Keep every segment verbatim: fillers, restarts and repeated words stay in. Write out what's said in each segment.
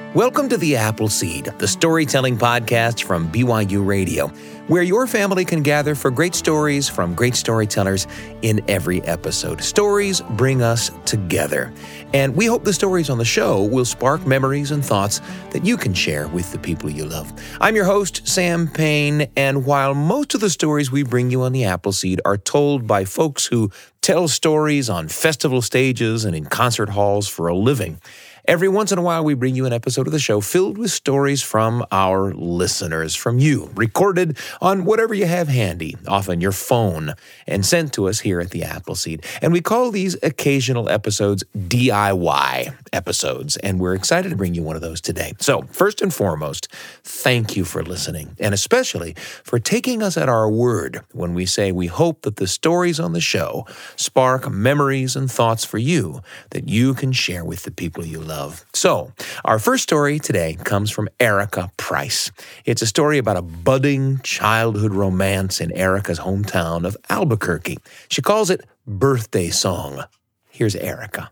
Welcome to The Appleseed, the storytelling podcast from B Y U Radio, where your family can gather for great stories from great storytellers in every episode. Stories bring us together, and we hope the stories on the show will spark memories and thoughts that you can share with the people you love. I'm your host, Sam Payne, and while most of the stories we bring you on The Appleseed are told by folks who tell stories on festival stages and in concert halls for a living, every once in a while, we bring you an episode of the show filled with stories from our listeners, from you, recorded on whatever you have handy, often your phone, and sent to us here at the Appleseed. And we call these occasional episodes D I Y episodes, and we're excited to bring you one of those today. So, first and foremost, thank you for listening, and especially for taking us at our word when we say we hope that the stories on the show spark memories and thoughts for you that you can share with the people you love. So, our first story today comes from Erica Price. It's a story about a budding childhood romance in Erica's hometown of Albuquerque. She calls it Birthday Song. Here's Erica.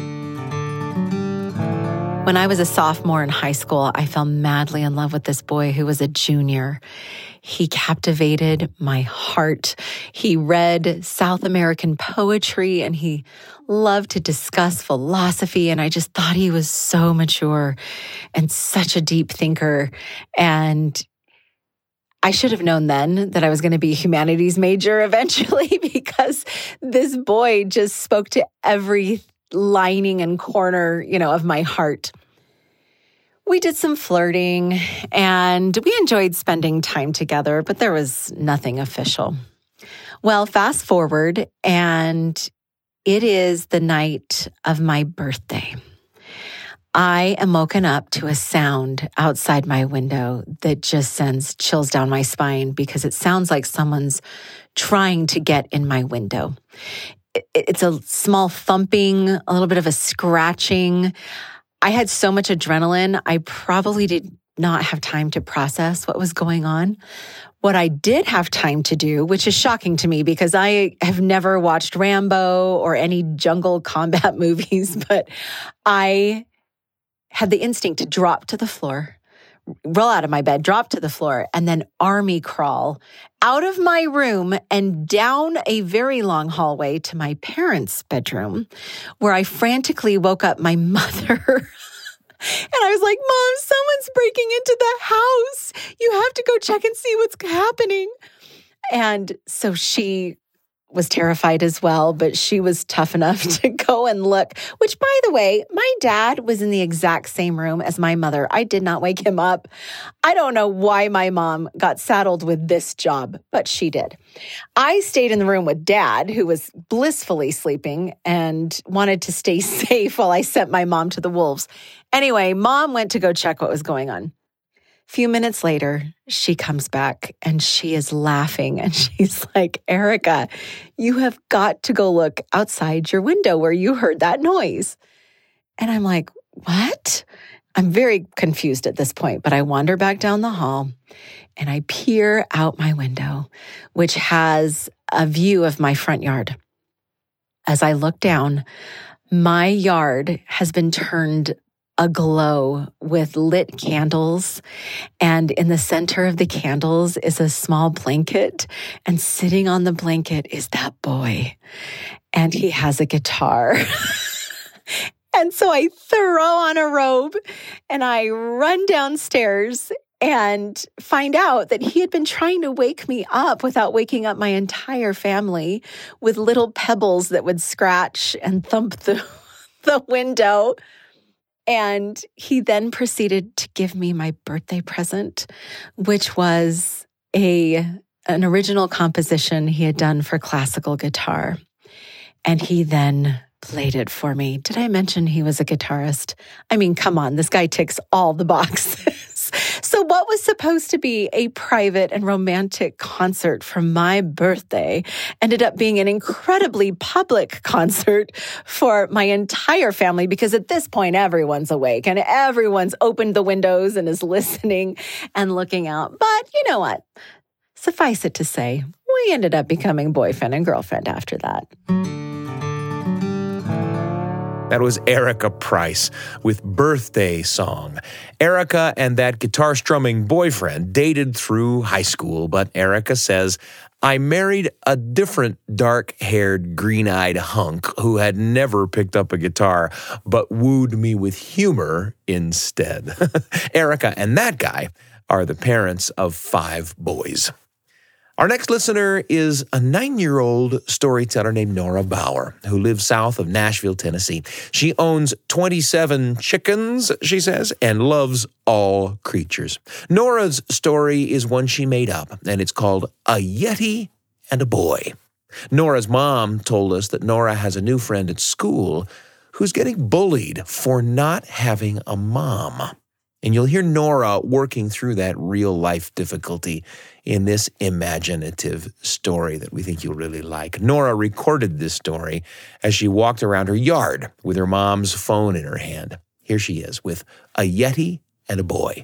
When I was a sophomore in high school, I fell madly in love with this boy who was a junior. He captivated my heart. He read South American poetry and he loved to discuss philosophy. And I just thought he was so mature and such a deep thinker. And I should have known then that I was going to be a humanities major eventually because this boy just spoke to every lining and corner, you know, of my heart. We did some flirting and we enjoyed spending time together, but there was nothing official. Well, fast forward, and it is the night of my birthday. I am woken up to a sound outside my window that just sends chills down my spine because it sounds like someone's trying to get in my window. It's a small thumping, a little bit of a scratching. I had so much adrenaline, I probably did not have time to process what was going on. What I did have time to do, which is shocking to me because I have never watched Rambo or any jungle combat movies, but I had the instinct to drop to the floor, roll out of my bed, drop to the floor, and then army crawl out of my room and down a very long hallway to my parents' bedroom, where I frantically woke up my mother. And I was like, Mom, someone's breaking into the house. You have to go check and see what's happening. And so she was terrified as well, but she was tough enough to go and look, which, by the way, my dad was in the exact same room as my mother. I did not wake him up. I don't know why my mom got saddled with this job, but she did. I stayed in the room with Dad, who was blissfully sleeping and wanted to stay safe while I sent my mom to the wolves. Anyway, Mom went to go check what was going on. Few minutes later, she comes back and she is laughing and she's like, Erica, you have got to go look outside your window where you heard that noise. And I'm like, what? I'm very confused at this point, but I wander back down the hall and I peer out my window, which has a view of my front yard. As I look down, my yard has been turned aglow with lit candles. And in the center of the candles is a small blanket. And sitting on the blanket is that boy. And he has a guitar. And so I throw on a robe and I run downstairs and find out that he had been trying to wake me up without waking up my entire family with little pebbles that would scratch and thump the, the window. And he then proceeded to give me my birthday present, which was a an original composition he had done for classical guitar. And he then played it for me. Did I mention he was a guitarist? I mean, come on, this guy ticks all the boxes. So what was supposed to be a private and romantic concert for my birthday ended up being an incredibly public concert for my entire family, because at this point, everyone's awake and everyone's opened the windows and is listening and looking out. But you know what? Suffice it to say, we ended up becoming boyfriend and girlfriend after that. That was Erica Price with Birthday Song. Erica and that guitar-strumming boyfriend dated through high school, but Erica says, I married a different dark-haired, green-eyed hunk who had never picked up a guitar, but wooed me with humor instead. Erica and that guy are the parents of five boys. Our next listener is a nine-year-old storyteller named Nora Bauer, who lives south of Nashville, Tennessee. She owns twenty-seven chickens, she says, and loves all creatures. Nora's story is one she made up, and it's called A Yeti and a Boy. Nora's mom told us that Nora has a new friend at school who's getting bullied for not having a mom. And you'll hear Nora working through that real-life difficulty in this imaginative story that we think you'll really like. Nora recorded this story as she walked around her yard with her mom's phone in her hand. Here she is with A Yeti and a Boy.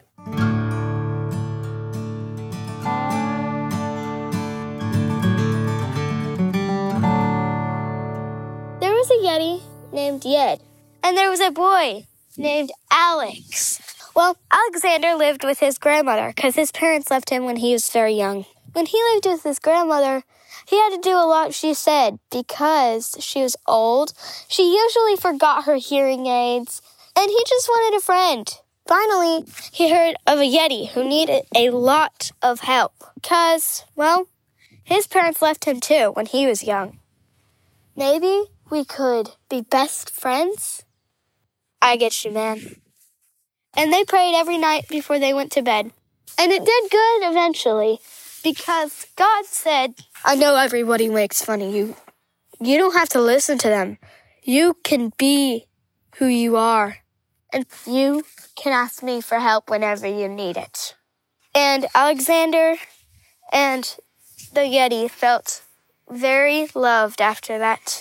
There was a Yeti named Yed, and there was a boy named Alex. Well, Alexander lived with his grandmother because his parents left him when he was very young. When he lived with his grandmother, he had to do a lot she said because she was old. She usually forgot her hearing aids, and he just wanted a friend. Finally, he heard of a Yeti who needed a lot of help because, well, his parents left him too when he was young. Maybe we could be best friends? I get you, man. And they prayed every night before they went to bed. And it did good eventually because God said, I know everybody makes fun of you. You don't have to listen to them. You can be who you are. And you can ask me for help whenever you need it. And Alexander and the Yeti felt very loved after that.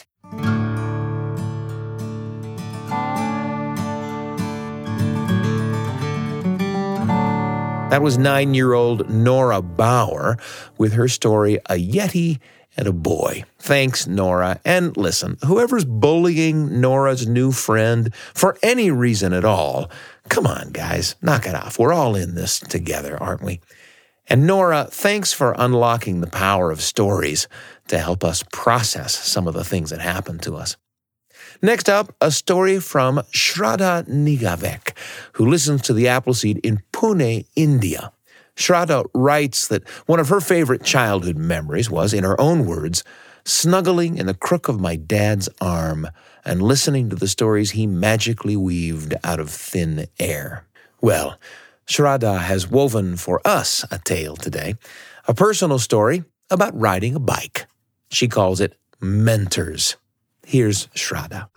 That was nine-year-old Nora Bauer with her story, A Yeti and a Boy. Thanks, Nora. And listen, whoever's bullying Nora's new friend for any reason at all, come on, guys, knock it off. We're all in this together, aren't we? And Nora, thanks for unlocking the power of stories to help us process some of the things that happen to us. Next up, a story from Shraddha Nigavek, who listens to the Appleseed in Pune, India. Shraddha writes that one of her favorite childhood memories was, in her own words, snuggling in the crook of my dad's arm and listening to the stories he magically weaved out of thin air. Well, Shraddha has woven for us a tale today, a personal story about riding a bike. She calls it Mentors. Here's Shraddha.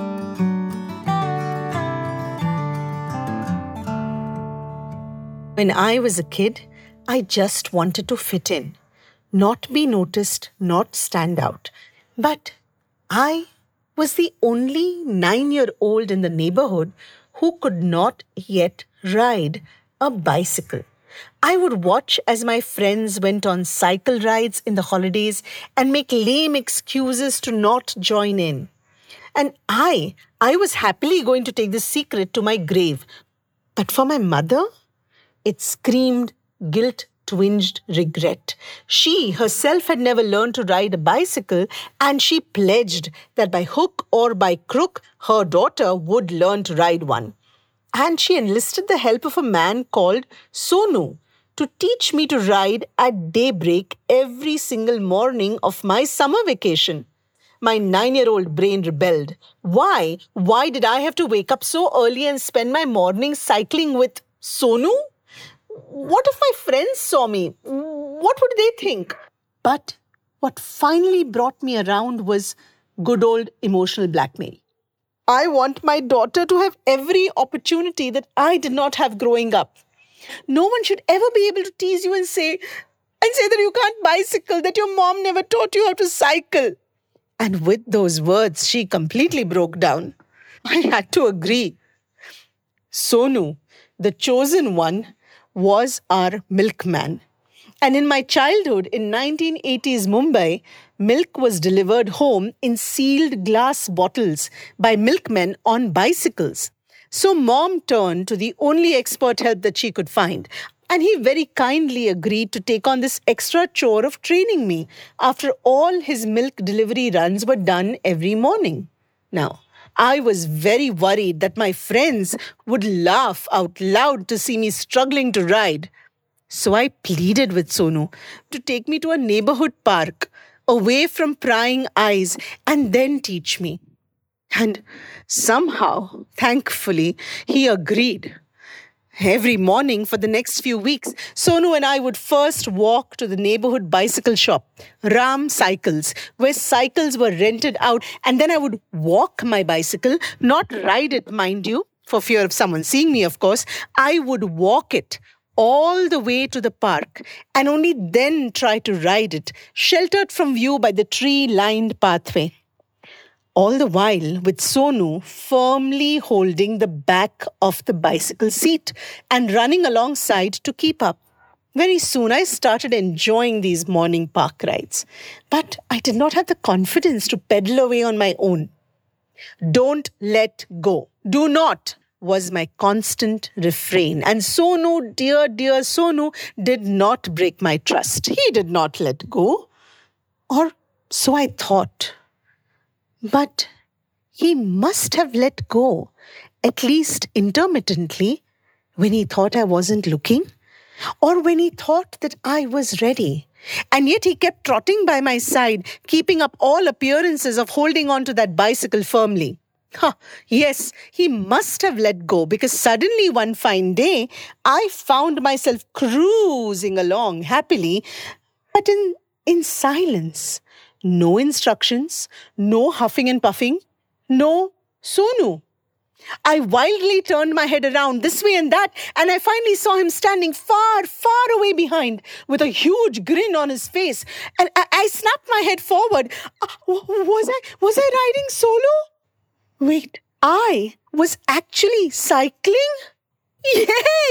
When I was a kid, I just wanted to fit in, not be noticed, not stand out. But I was the only nine-year-old in the neighborhood who could not yet ride a bicycle. I would watch as my friends went on cycle rides in the holidays and make lame excuses to not join in. And I, I was happily going to take the secret to my grave. But for my mother, it screamed guilt-twinged regret. She herself had never learned to ride a bicycle, and she pledged that by hook or by crook, her daughter would learn to ride one. And she enlisted the help of a man called Sonu to teach me to ride at daybreak every single morning of my summer vacation. My nine-year-old brain rebelled. Why? Why did I have to wake up so early and spend my morning cycling with Sonu? What if my friends saw me? What would they think? But what finally brought me around was good old emotional blackmail. I want my daughter to have every opportunity that I did not have growing up. No one should ever be able to tease you and say, and say that you can't bicycle, that your mom never taught you how to cycle. And with those words, she completely broke down. I had to agree. Sonu, the chosen one, was our milkman. And in my childhood, in nineteen eighties Mumbai, milk was delivered home in sealed glass bottles by milkmen on bicycles. So Mom turned to the only expert help that she could find, and he very kindly agreed to take on this extra chore of training me after all his milk delivery runs were done every morning. Now, I was very worried that my friends would laugh out loud to see me struggling to ride. So I pleaded with Sonu to take me to a neighborhood park, away from prying eyes, and then teach me. And somehow, thankfully, he agreed. Every morning for the next few weeks, Sonu and I would first walk to the neighborhood bicycle shop, Ram Cycles, where cycles were rented out, and then I would walk my bicycle, not ride it, mind you, for fear of someone seeing me, of course. I would walk it all the way to the park and only then try to ride it, sheltered from view by the tree-lined pathway. All the while with Sonu firmly holding the back of the bicycle seat and running alongside to keep up. Very soon I started enjoying these morning park rides, but I did not have the confidence to pedal away on my own. Don't let go. Do not was my constant refrain. And Sonu, dear, dear Sonu, did not break my trust. He did not let go. Or so I thought. But he must have let go, at least intermittently, when he thought I wasn't looking, or when he thought that I was ready. And yet he kept trotting by my side, keeping up all appearances of holding on to that bicycle firmly. Huh, yes, he must have let go, because suddenly one fine day, I found myself cruising along happily, but in, in silence. No instructions, no huffing and puffing, no Sonu. I wildly turned my head around this way and that, and I finally saw him standing far, far away behind with a huge grin on his face. And I, I snapped my head forward. Uh, was I, was I riding solo? Wait, I was actually cycling? Yay!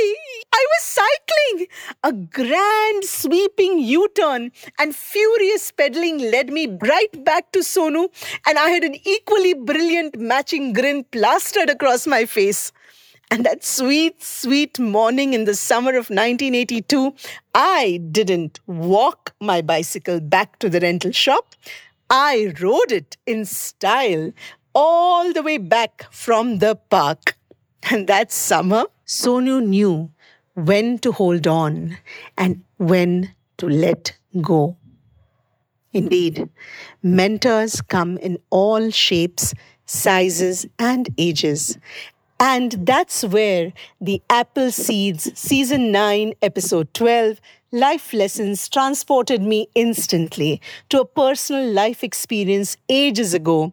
I was cycling! A grand sweeping U-turn and furious pedaling led me right back to Sonu, and I had an equally brilliant matching grin plastered across my face. And that sweet, sweet morning in the summer of nineteen eighty-two, I didn't walk my bicycle back to the rental shop. I rode it in style all the way back from the park. And that summer, Sonu knew when to hold on and when to let go. Indeed, mentors come in all shapes, sizes, and ages. And that's where the Apple Seeds Season nine, Episode twelve, Life Lessons transported me instantly to a personal life experience ages ago.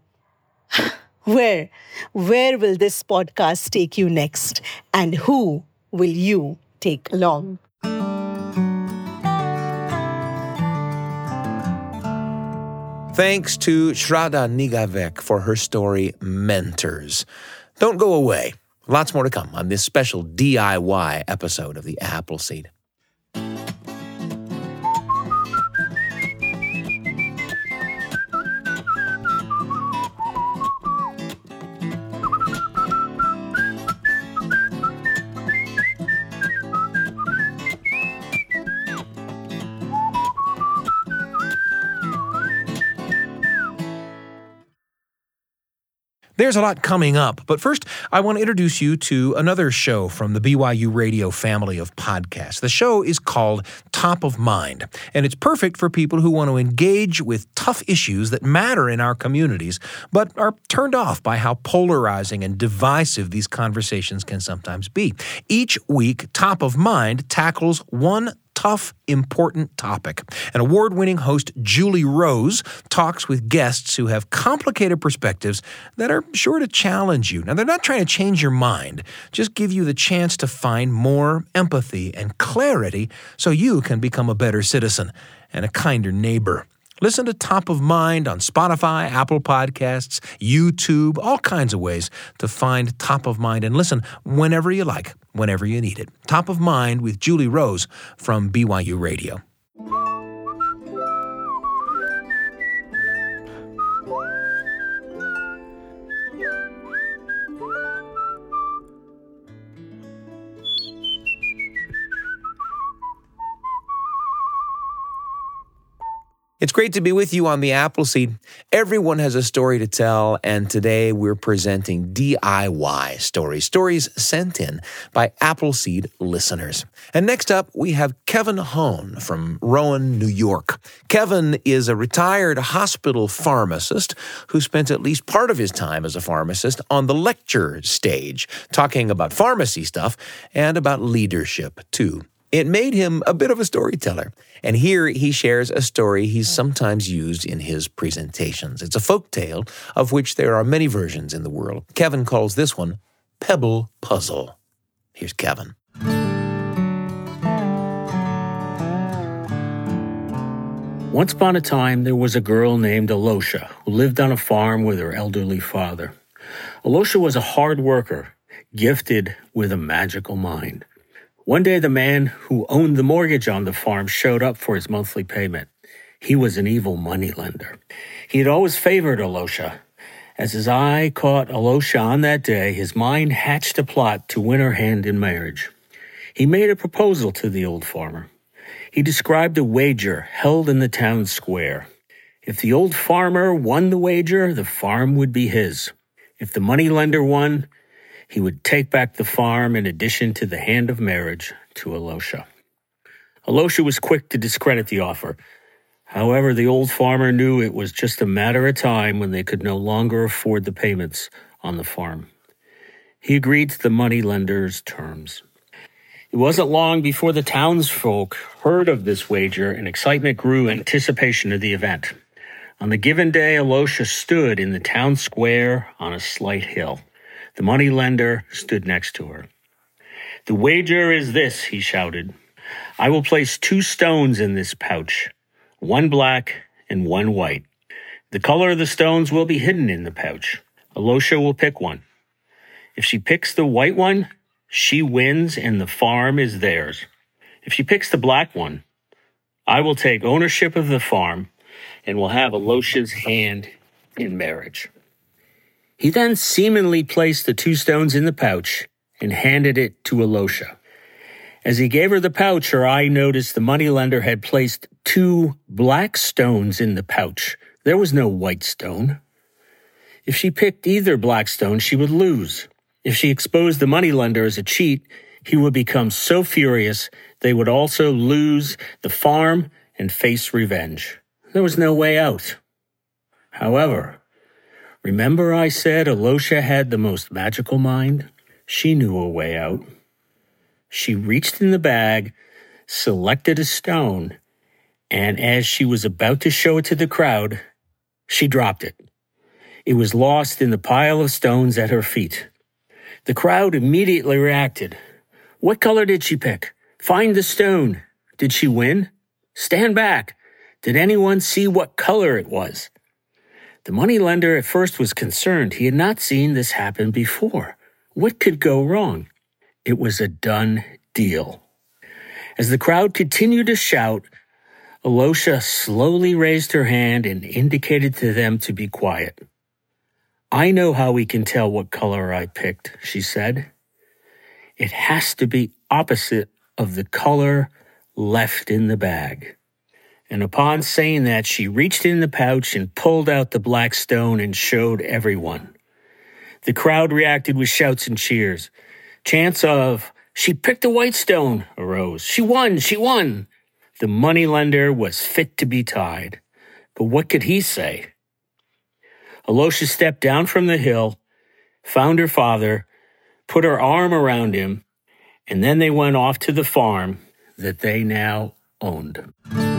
Where, where will this podcast take you next? And who will you take along? Thanks to Shraddha Nigavek for her story, Mentors. Don't go away. Lots more to come on this special D I Y episode of the Appleseed. There's a lot coming up, but first, I want to introduce you to another show from the B Y U Radio family of podcasts. The show is called Top of Mind, and it's perfect for people who want to engage with tough issues that matter in our communities, but are turned off by how polarizing and divisive these conversations can sometimes be. Each week, Top of Mind tackles one tough, important topic. And award-winning host Julie Rose talks with guests who have complicated perspectives that are sure to challenge you. Now, they're not trying to change your mind, just give you the chance to find more empathy and clarity so you can become a better citizen and a kinder neighbor. Listen to Top of Mind on Spotify, Apple Podcasts, YouTube, all kinds of ways to find Top of Mind and listen whenever you like, whenever you need it. Top of Mind with Julie Rose from B Y U Radio. It's great to be with you on the Appleseed. Everyone has a story to tell, and today we're presenting D I Y stories, stories sent in by Appleseed listeners. And next up, we have Kevin Hone from Rowan, New York. Kevin is a retired hospital pharmacist who spent at least part of his time as a pharmacist on the lecture stage, talking about pharmacy stuff and about leadership, too. It made him a bit of a storyteller, and here he shares a story he's sometimes used in his presentations. It's a folk tale of which there are many versions in the world. Kevin calls this one Pebble Puzzle. Here's Kevin. Once upon a time, there was a girl named Alosha who lived on a farm with her elderly father. Alosha was a hard worker, gifted with a magical mind. One day, the man who owned the mortgage on the farm showed up for his monthly payment. He was an evil moneylender. He had always favored Alosha. As his eye caught Alosha on that day, his mind hatched a plot to win her hand in marriage. He made a proposal to the old farmer. He described a wager held in the town square. If the old farmer won the wager, the farm would be his. If the moneylender won, he would take back the farm in addition to the hand of marriage to Alosha. Alosha was quick to discredit the offer. However, the old farmer knew it was just a matter of time when they could no longer afford the payments on the farm. He agreed to the moneylender's terms. It wasn't long before the townsfolk heard of this wager, and excitement grew in anticipation of the event. On the given day, Alosha stood in the town square on a slight hill. The moneylender stood next to her. "The wager is this," he shouted. "I will place two stones in this pouch, one black and one white. The color of the stones will be hidden in the pouch. Alosha will pick one. If she picks the white one, she wins and the farm is theirs. If she picks the black one, I will take ownership of the farm and will have Alosha's hand in marriage." He then seemingly placed the two stones in the pouch and handed it to Alosha. As he gave her the pouch, her eye noticed the moneylender had placed two black stones in the pouch. There was no white stone. If she picked either black stone, she would lose. If she exposed the moneylender as a cheat, he would become so furious they would also lose the farm and face revenge. There was no way out. However, remember I said Alosha had the most magical mind? She knew a way out. She reached in the bag, selected a stone, and as she was about to show it to the crowd, she dropped it. It was lost in the pile of stones at her feet. The crowd immediately reacted. What color did she pick? Find the stone. Did she win? Stand back. Did anyone see what color it was? The moneylender at first was concerned. He had not seen this happen before. What could go wrong? It was a done deal. As the crowd continued to shout, Alosha slowly raised her hand and indicated to them to be quiet. "I know how we can tell what color I picked," she said. "It has to be opposite of the color left in the bag." And upon saying that, she reached in the pouch and pulled out the black stone and showed everyone. The crowd reacted with shouts and cheers. Chants of, "She picked the white stone," arose. "She won! She won!" The moneylender was fit to be tied. But what could he say? Alosha stepped down from the hill, found her father, put her arm around him, and then they went off to the farm that they now owned.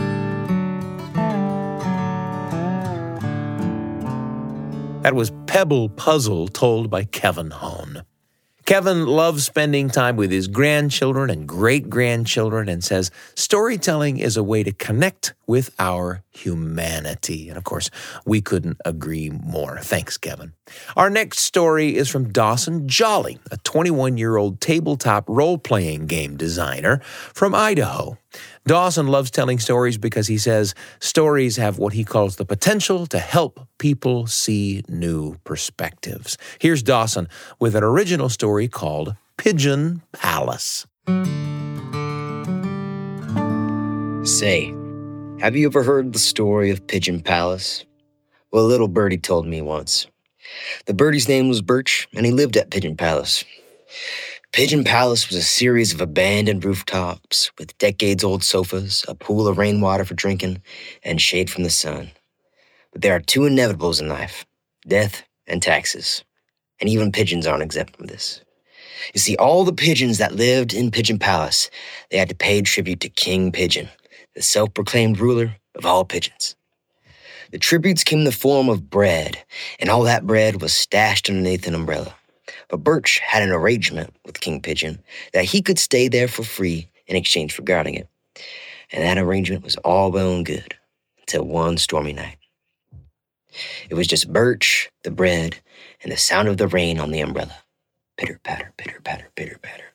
That was Pebble Puzzle, told by Kevin Hone. Kevin loves spending time with his grandchildren and great-grandchildren and says storytelling is a way to connect with our humanity. And of course, we couldn't agree more. Thanks, Kevin. Our next story is from Dawson Jolly, a twenty-one-year-old tabletop role-playing game designer from Idaho. Dawson loves telling stories because he says stories have what he calls the potential to help people see new perspectives. Here's Dawson with an original story called Pigeon Palace. Say, Have you ever heard the story of Pigeon Palace? Well, a little birdie told me once. The birdie's name was Birch, and he lived at Pigeon Palace. Pigeon Palace was a series of abandoned rooftops with decades-old sofas, a pool of rainwater for drinking, and shade from the sun. But there are two inevitables in life, death and taxes. And even pigeons aren't exempt from this. You see, all the pigeons that lived in Pigeon Palace, they had to pay tribute to King Pigeon, the self-proclaimed ruler of all pigeons. The tributes came in the form of bread, and all that bread was stashed underneath an umbrella. But Birch had an arrangement with King Pigeon that he could stay there for free in exchange for guarding it. And that arrangement was all well and good until one stormy night. It was just Birch, the bread, and the sound of the rain on the umbrella. Pitter-patter, pitter-patter, pitter-patter.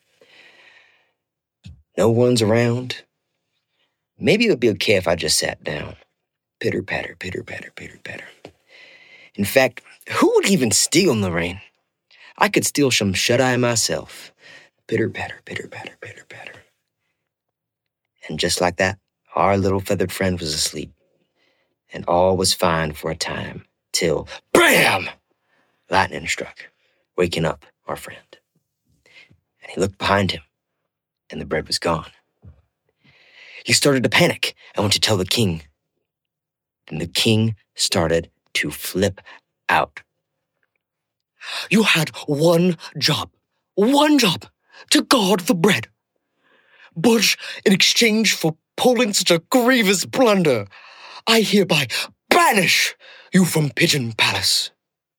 No one's around. Maybe it would be okay if I just sat down. Pitter-patter, pitter-patter, pitter-patter. In fact, who would even steal in the rain? I could steal some shut-eye myself. Pitter-patter, pitter-patter, pitter-patter. And just like that, our little feathered friend was asleep. And all was fine for a time, till BAM! Lightning struck, waking up our friend. And he looked behind him, and the bread was gone. He started to panic and went to tell the king. Then the king started to flip out. You had one job, one job, to guard the bread. But in exchange for pulling such a grievous blunder, I hereby banish you from Pigeon Palace.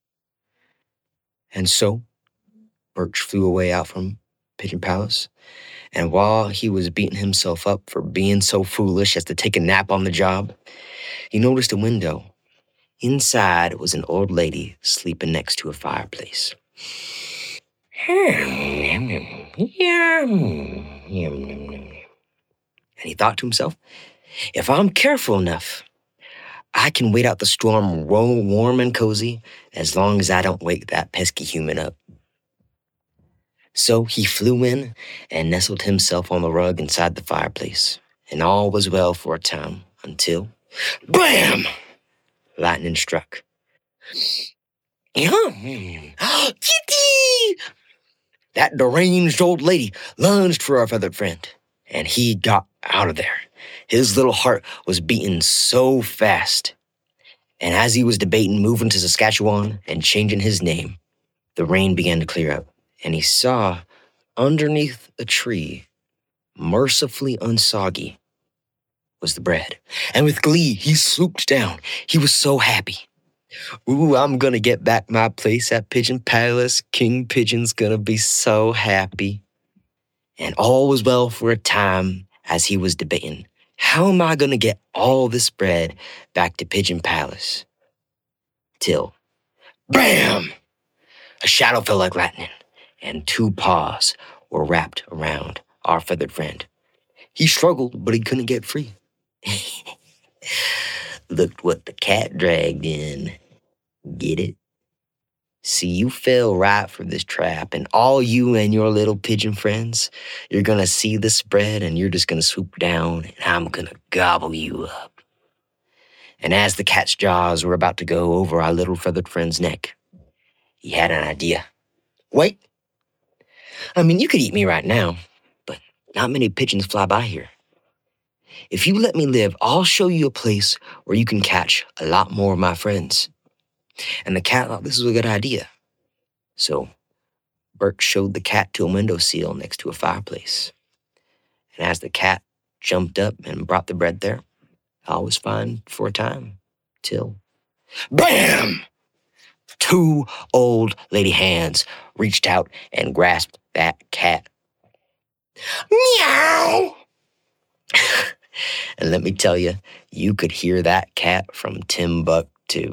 And so, Birch flew away out from Pigeon Palace, and while he was beating himself up for being so foolish as to take a nap on the job, he noticed a window. Inside was an old lady sleeping next to a fireplace. And he thought to himself, if I'm careful enough, I can wait out the storm warm and cozy as long as I don't wake that pesky human up. So he flew in and nestled himself on the rug inside the fireplace, and all was well for a time until, BAM! Lightning struck. Kitty! That deranged old lady lunged for our feathered friend, and he got out of there. His little heart was beating so fast. And as he was debating moving to Saskatchewan and changing his name, the rain began to clear up, and he saw underneath a tree, mercifully unsoggy, was the bread. And with glee, he swooped down. He was so happy. Ooh, I'm gonna get back my place at Pigeon Palace. King Pigeon's gonna be so happy. And all was well for a time as he was debating, how am I gonna get all this bread back to Pigeon Palace? Till, BAM! A shadow fell like lightning, and two paws were wrapped around our feathered friend. He struggled, but he couldn't get free. Looked what the cat dragged in. Get it? See, you fell right for this trap, and all you and your little pigeon friends, you're gonna see this bread, and you're just gonna swoop down, and I'm gonna gobble you up. And as the cat's jaws were about to go over our little feathered friend's neck, he had an idea. Wait. I mean, you could eat me right now, but not many pigeons fly by here. If you let me live, I'll show you a place where you can catch a lot more of my friends. And the cat thought this was a good idea. So Birch showed the cat to a windowsill next to a fireplace. And as the cat jumped up and brought the bread there, all was fine for a time, till, BAM! Two old lady hands reached out and grasped that cat. Meow! And let me tell you, you could hear that cat from Timbuktu.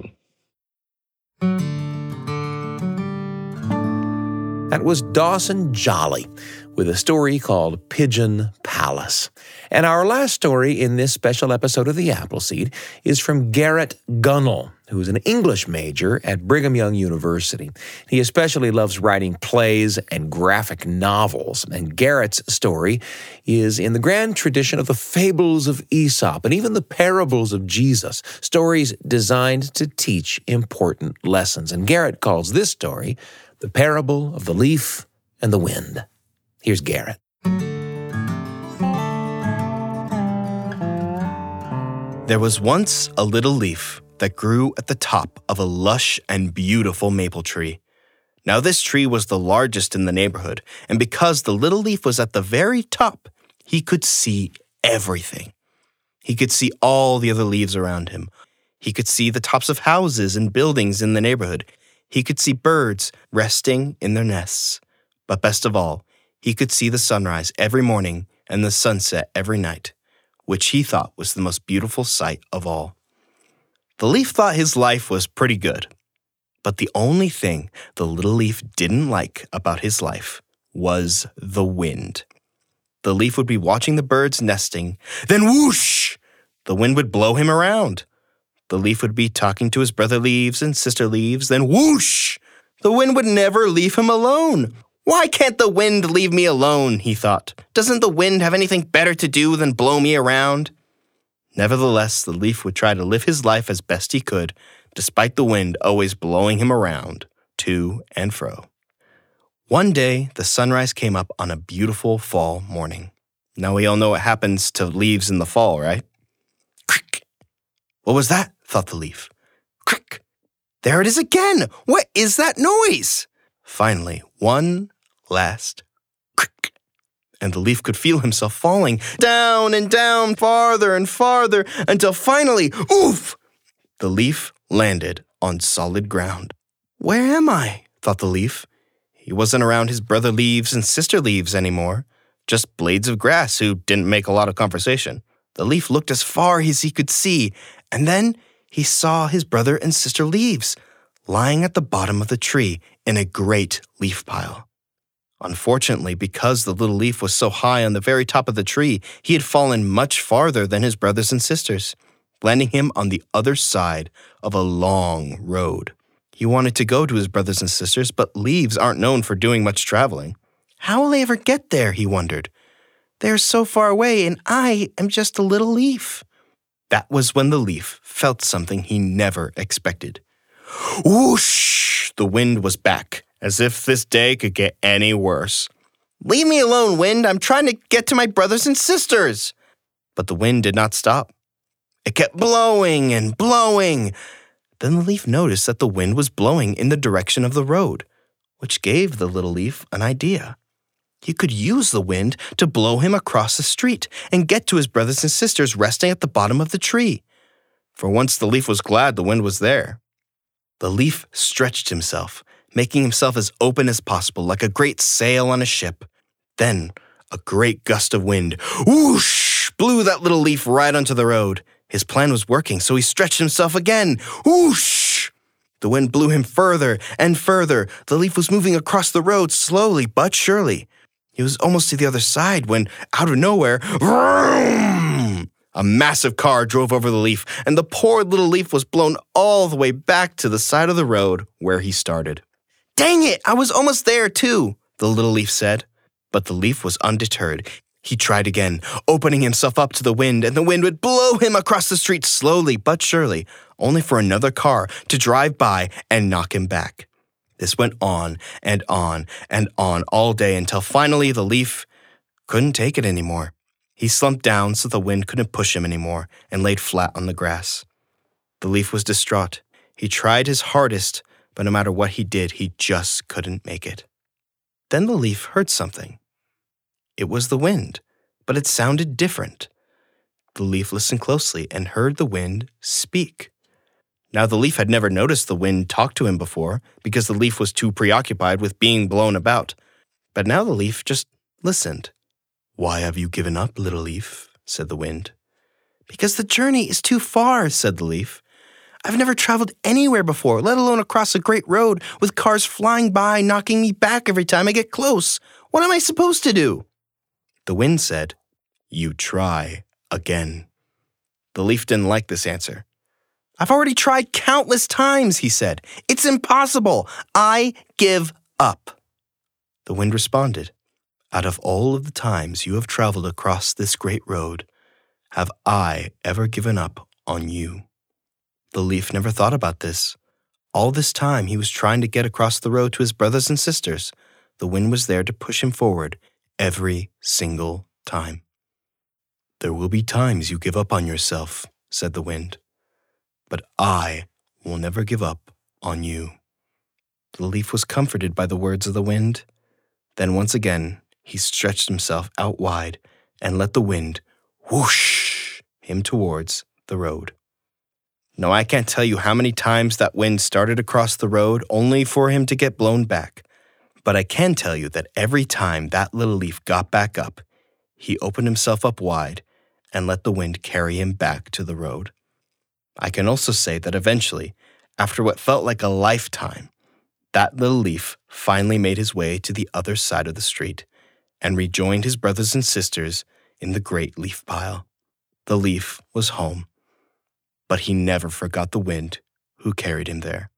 That was Dawson Jolly with a story called Pigeon Palace. Palace. And our last story in this special episode of The Appleseed is from Garrett Gunnell, who's an English major at Brigham Young University. He especially loves writing plays and graphic novels, and Garrett's story is in the grand tradition of the fables of Aesop and even the parables of Jesus, stories designed to teach important lessons. And Garrett calls this story The Parable of the Leaf and the Wind. Here's Garrett. There was once a little leaf that grew at the top of a lush and beautiful maple tree. Now this tree was the largest in the neighborhood, and because the little leaf was at the very top, he could see everything. He could see all the other leaves around him. He could see the tops of houses and buildings in the neighborhood. He could see birds resting in their nests. But best of all, he could see the sunrise every morning and the sunset every night, which he thought was the most beautiful sight of all. The leaf thought his life was pretty good, but the only thing the little leaf didn't like about his life was the wind. The leaf would be watching the birds nesting, then whoosh! The wind would blow him around. The leaf would be talking to his brother leaves and sister leaves, then whoosh! The wind would never leave him alone. Why can't the wind leave me alone, he thought. Doesn't the wind have anything better to do than blow me around? Nevertheless, the leaf would try to live his life as best he could, despite the wind always blowing him around, to and fro. One day, the sunrise came up on a beautiful fall morning. Now we all know what happens to leaves in the fall, right? Crick! What was that? Thought the leaf. Crick! There it is again! What is that noise? Finally, one last crick, and the leaf could feel himself falling down and down, farther and farther, until finally, oof! The leaf landed on solid ground. Where am I? Thought the leaf. He wasn't around his brother leaves and sister leaves anymore, just blades of grass who didn't make a lot of conversation. The leaf looked as far as he could see, and then he saw his brother and sister leaves lying at the bottom of the tree in a great leaf pile. Unfortunately, because the little leaf was so high on the very top of the tree, he had fallen much farther than his brothers and sisters, landing him on the other side of a long road. He wanted to go to his brothers and sisters, but leaves aren't known for doing much traveling. How will I ever get there, he wondered. They are so far away, and I am just a little leaf. That was when the leaf felt something he never expected. Whoosh! The wind was back, as if this day could get any worse. Leave me alone, wind. I'm trying to get to my brothers and sisters. But the wind did not stop. It kept blowing and blowing. Then the leaf noticed that the wind was blowing in the direction of the road, which gave the little leaf an idea. He could use the wind to blow him across the street and get to his brothers and sisters resting at the bottom of the tree. For once the leaf was glad the wind was there. The leaf stretched himself, making himself as open as possible, like a great sail on a ship. Then a great gust of wind, whoosh, blew that little leaf right onto the road. His plan was working, so he stretched himself again. Whoosh! The wind blew him further and further. The leaf was moving across the road slowly but surely. He was almost to the other side when, out of nowhere, vroom! A massive car drove over the leaf, and the poor little leaf was blown all the way back to the side of the road where he started. Dang it, I was almost there too, the little leaf said. But the leaf was undeterred. He tried again, opening himself up to the wind, and the wind would blow him across the street slowly but surely, only for another car to drive by and knock him back. This went on and on and on all day until finally the leaf couldn't take it anymore. He slumped down so the wind couldn't push him anymore and laid flat on the grass. The leaf was distraught. He tried his hardest, but no matter what he did, he just couldn't make it. Then the leaf heard something. It was the wind, but it sounded different. The leaf listened closely and heard the wind speak. Now the leaf had never noticed the wind talk to him before because the leaf was too preoccupied with being blown about. But now the leaf just listened. Why have you given up, little leaf? Said the wind. Because the journey is too far, said the leaf. I've never traveled anywhere before, let alone across a great road with cars flying by, knocking me back every time I get close. What am I supposed to do? The wind said, you try again." The leaf didn't like this answer. "I've already tried countless times," he said. "It's impossible. I give up." The wind responded, "Out of all of the times you have traveled across this great road, have I ever given up on you?" The leaf never thought about this. All this time he was trying to get across the road to his brothers and sisters. The wind was there to push him forward every single time. "There will be times you give up on yourself," said the wind, "but I will never give up on you." The leaf was comforted by the words of the wind. Then once again, he stretched himself out wide and let the wind whoosh him towards the road. Now, I can't tell you how many times that wind started across the road only for him to get blown back. But I can tell you that every time that little leaf got back up, he opened himself up wide and let the wind carry him back to the road. I can also say that eventually, after what felt like a lifetime, that little leaf finally made his way to the other side of the street and rejoined his brothers and sisters in the great leaf pile. The leaf was home, but he never forgot the wind who carried him there.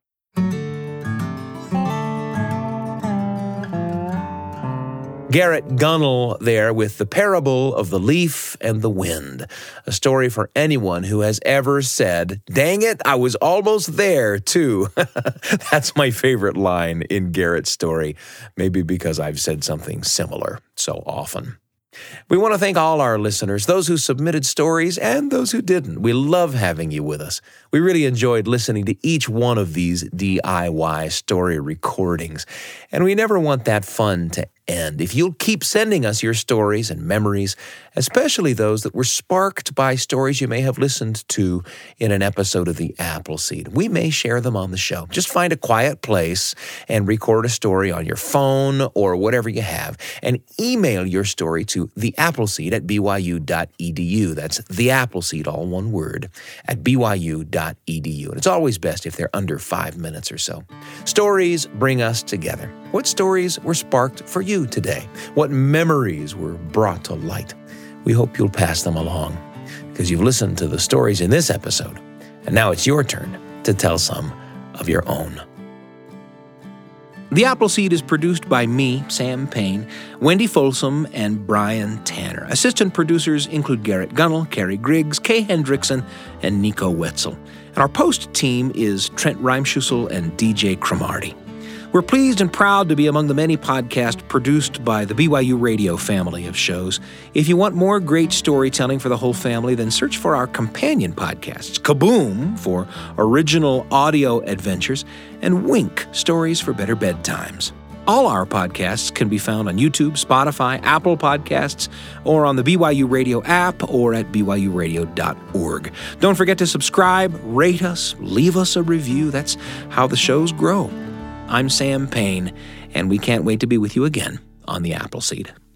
Garrett Gunnell there with The Parable of the Leaf and the Wind, a story for anyone who has ever said, "Dang it, I was almost there, too." That's my favorite line in Garrett's story, maybe because I've said something similar so often. We want to thank all our listeners, those who submitted stories and those who didn't. We love having you with us. We really enjoyed listening to each one of these D I Y story recordings, and we never want that fun to end. If you'll keep sending us your stories and memories, especially those that were sparked by stories you may have listened to in an episode of The Appleseed, we may share them on the show. Just find a quiet place and record a story on your phone or whatever you have, and email your story to theappleseed at b y u dot e d u. That's The Appleseed, all one word, at b y u dot e d u. And it's always best if they're under five minutes or so. Stories bring us together. What stories were sparked for you today? What memories were brought to light? We hope you'll pass them along because you've listened to the stories in this episode, and now it's your turn to tell some of your own. The Appleseed is produced by me, Sam Payne, Wendy Folsom, and Brian Tanner. Assistant producers include Garrett Gunnell, Carrie Griggs, Kay Hendrickson, and Nico Wetzel. And our post team is Trent Reimschussel and D J Cromarty. We're pleased and proud to be among the many podcasts produced by the B Y U Radio family of shows. If you want more great storytelling for the whole family, then search for our companion podcasts, Kaboom for original audio adventures, and Wink, stories for better bedtimes. All our podcasts can be found on YouTube, Spotify, Apple Podcasts, or on the B Y U Radio app or at b y u radio dot org. Don't forget to subscribe, rate us, leave us a review. That's how the shows grow. I'm Sam Payne, and we can't wait to be with you again on The Appleseed.